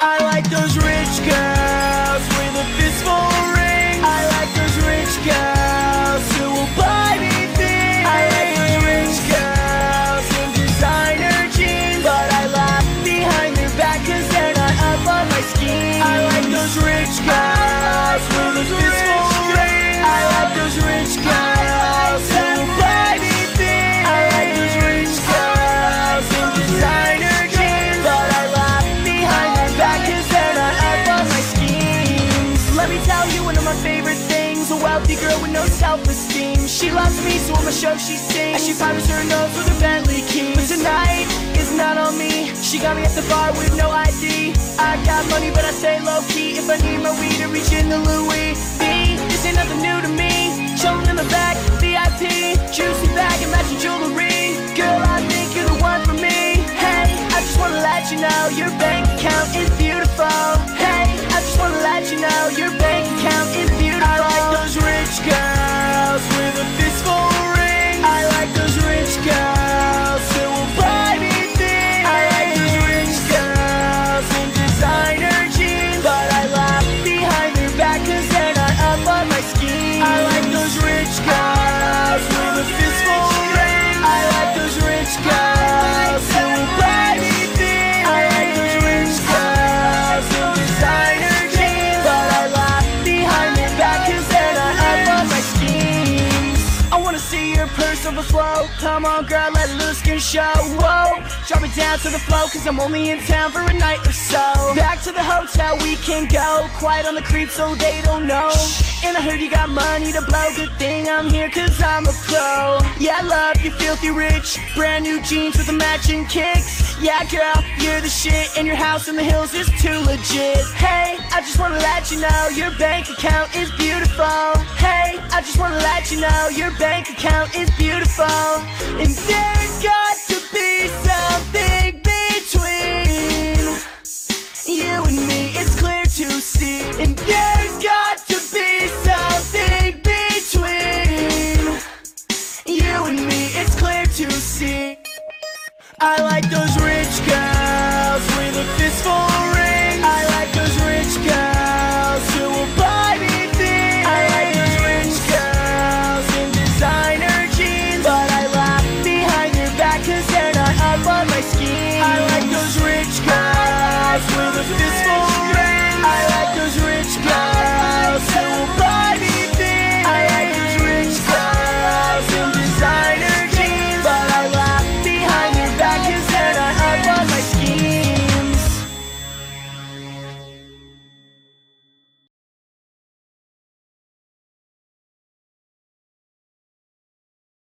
I like those rich girls with a fistful of rings. I like those rich girls who will buy me things. I like those rich girls in designer jeans, but I laugh behind their back cause they're not up on my scheme. I like those rich girls with a fistful of rings. I like those rich girls who will buy me things. I like those rich girls in designer jeans, but I laugh behind their back cause they're not up on my schemes. Let me tell you one of my favorite things, a wealthy girl with no self-esteem. She loves me, so I'ma show she sings, and she powders her nose with her Bentley keys. But tonight is not on me. She got me at the bar with no ID. I got money but I stay low-key. If I need my weed, I reach in the Louis V. This ain't nothing new to me. Chillin' in the back, VIP, juicy bag and matching jewelry. Girl, I think you're the one for me. Hey, I just wanna let you know your bank account is beautiful. Hey, I just wanna let you know your bank account is beautiful. I like those rich girls with a fistful of rings. I like those rich girls who will buy me things. I like those rich girls in designer jeans, but I laugh behind their back cause they're not up on my scheme. I like those rich girls with a fistful of rings. I like those rich girls who will buy me things. I like those rich girls in designer jeans, but I laugh behind their back cause they're not up on my schemes. I wanna see your purse overflow. Come on girl, let loose and show. Whoa, drop it down to the flow cause I'm only in town for a night or so. Back to the hotel we can go. Quiet on the creep so they don't know. And I heard you got money to blow. Good thing I'm here cause I'm a pro. Yeah, I love you filthy rich. Brand new jeans with the matching kicks. Yeah girl, you're the shit. And your house in the hills is too legit. Hey, I just wanna let you know your bank account is beautiful. Hey, I just wanna let you know your bank account is beautiful. And there's got to be something between you and me. It's clear to see. And there